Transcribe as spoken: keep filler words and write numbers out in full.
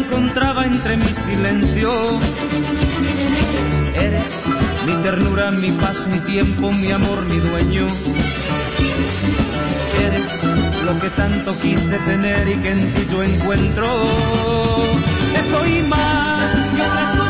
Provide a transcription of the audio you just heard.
encontraba entre mi silencio. Eres mi ternura, mi paz, mi tiempo, mi amor, mi dueño. Eres lo que tanto quise tener y que en ti yo encuentro. Eso y más que otras cosas